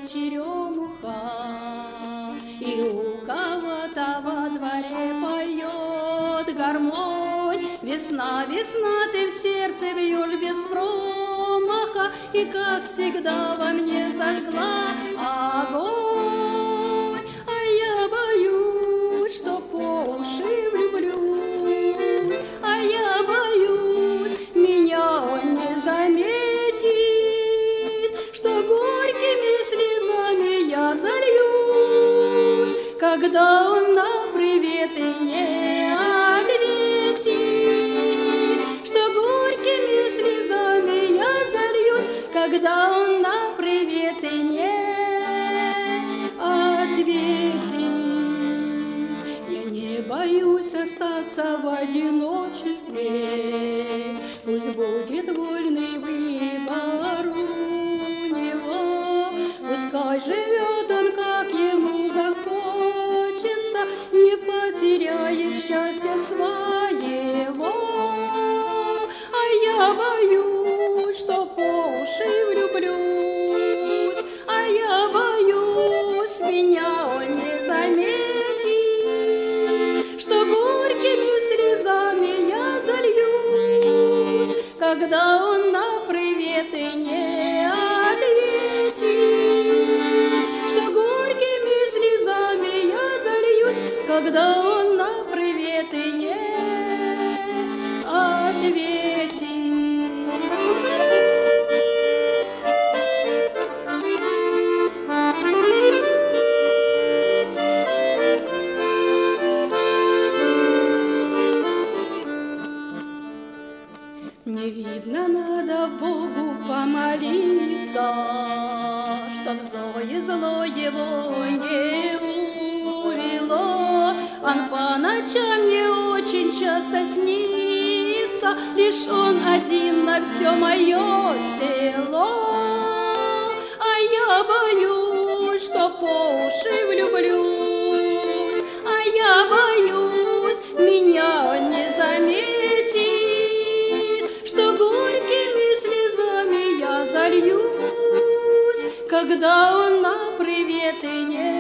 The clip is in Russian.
черемуха, и у кого-то во дворе поет гармонь. Весна, весна, ты в сердце бьешь без промаха, и, как всегда, во мне зажгла огонь. А я боюсь, что по уши влюблюсь, а я боюсь, меня он не заметит, что горькими слезами я зальюсь, когда он на приветы не ответит, что горькими слезами я зальюсь, когда он на приветы не ответит. Я не боюсь остаться в одиночестве, пусть будет вольный выбор у него, пускай живет он, как ему захочется, не потеряет счастья своего. А я боюсь, что по уши влюблюсь, а я боюсь, меня он не заметит, что горькими слезами я зальюсь, когда он на приветы не ответит, что горькими слезами я зальюсь, когда он на приветы не ответит. Не видно, надо Богу помолиться, чтоб злое зло его не увело. Он по ночам мне очень часто снится, лишь он один на все мое село. А я боюсь, что по уши влюблюсь, а я боюсь, меня он не заметит, что горькими слезами я зальюсь, когда он на приветы не